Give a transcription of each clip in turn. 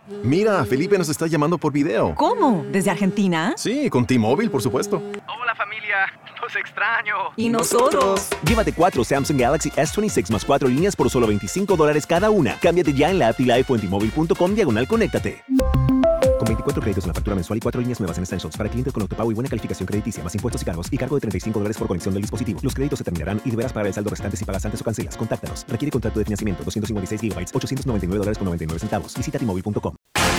Mira, Felipe nos está llamando por video. ¿Cómo? ¿Desde Argentina? Sí, con T-Mobile, por supuesto. Hola familia, los extraño. ¿Y nosotros? Llévate 4 Samsung Galaxy S26 más 4 líneas por solo $25 cada una. Cámbiate ya en la app y la iPhone T-Mobile.com/conéctate. Con 24 créditos en la factura mensual y 4 líneas nuevas en Essentials para clientes con autopago y buena calificación crediticia, más impuestos y cargos, y cargo de $35 por conexión del dispositivo. Los créditos se terminarán y deberás pagar el saldo restante si pagas antes o cancelas. Contáctanos. Requiere contrato de financiamiento. 256 GB, $899.99. Visita T-Mobile.com.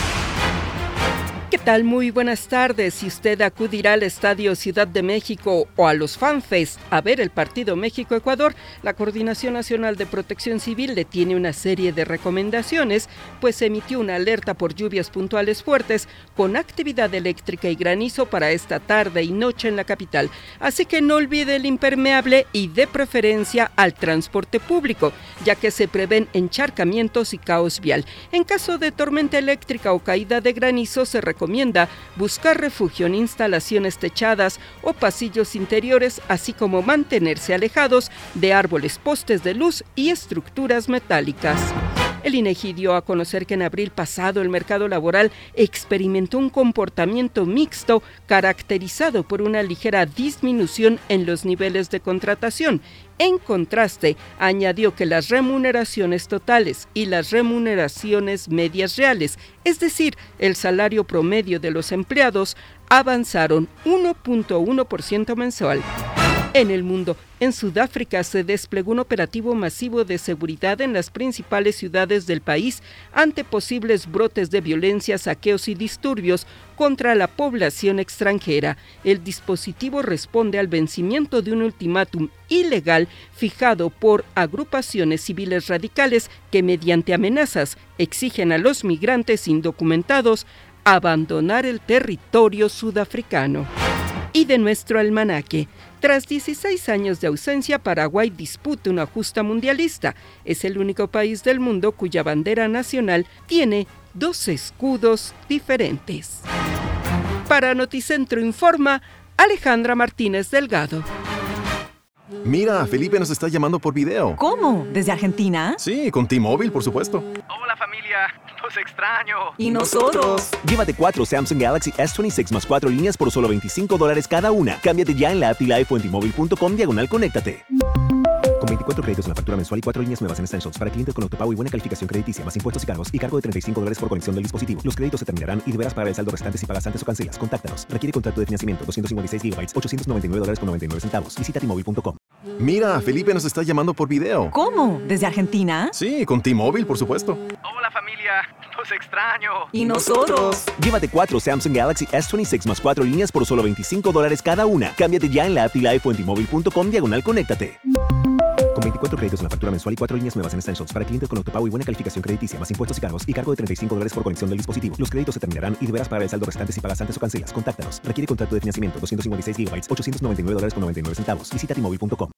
¿Qué tal? Muy buenas tardes. Si usted acudirá al Estadio Ciudad de México o a los FanFest a ver el partido México-Ecuador, la Coordinación Nacional de Protección Civil le tiene una serie de recomendaciones, pues emitió una alerta por lluvias puntuales fuertes con actividad eléctrica y granizo para esta tarde y noche en la capital. Así que no olvide el impermeable y de preferencia al transporte público, ya que se prevén encharcamientos y caos vial. En caso de tormenta eléctrica o caída de granizo, se recomienda buscar refugio en instalaciones techadas o pasillos interiores, así como mantenerse alejados de árboles, postes de luz y estructuras metálicas. El INEGI dio a conocer que en abril pasado el mercado laboral experimentó un comportamiento mixto caracterizado por una ligera disminución en los niveles de contratación. En contraste, añadió que las remuneraciones totales y las remuneraciones medias reales, es decir, el salario promedio de los empleados, avanzaron 1.1% mensual. En el mundo, en Sudáfrica se desplegó un operativo masivo de seguridad en las principales ciudades del país ante posibles brotes de violencia, saqueos y disturbios contra la población extranjera. El dispositivo responde al vencimiento de un ultimátum ilegal fijado por agrupaciones civiles radicales que mediante amenazas exigen a los migrantes indocumentados abandonar el territorio sudafricano. Y de nuestro almanaque, tras 16 años de ausencia, Paraguay disputa una justa mundialista. Es el único país del mundo cuya bandera nacional tiene 2 escudos diferentes. Para Noticentro Informa, Alejandra Martínez Delgado. Mira, Felipe nos está llamando por video. ¿Cómo? ¿Desde Argentina? Sí, con T-Mobile, por supuesto. Hola familia, los extraño. ¿Y nosotros? Llévate 4 Samsung Galaxy S26 más 4 líneas por solo $25 cada una. Cámbiate ya en la app y la iPhone T-Mobile.com/conéctate. Con 24 créditos en la factura mensual y 4 líneas nuevas en Essentials para clientes con autopago y buena calificación crediticia, más impuestos y cargos, y cargo de $35 por conexión del dispositivo. Los créditos se terminarán y deberás pagar el saldo restante si pagas antes o cancelas. Contáctanos. Requiere contrato de financiamiento. 256 GB, $899.99. Visita T-Mobile.com. Mira, Felipe nos está llamando por video. ¿Cómo? ¿Desde Argentina? Sí, con T-Mobile, por supuesto. Hola familia, los extraño. ¿Y nosotros? Llévate 4 Samsung Galaxy S26 más 4 líneas por solo $25 cada una. Cámbiate ya en la app y la iPhone T-Mobile.com/conéctate. Con 24 créditos en la factura mensual y 4 líneas nuevas en Essentials para clientes con autopago y buena calificación crediticia, más impuestos y cargos, y cargo de $35 por conexión del dispositivo. Los créditos se terminarán y deberás pagar el saldo restante si pagas antes o cancelas. Contáctanos. Requiere contrato de financiamiento. 256 GB, $899.99. Visita T-Mobile.com.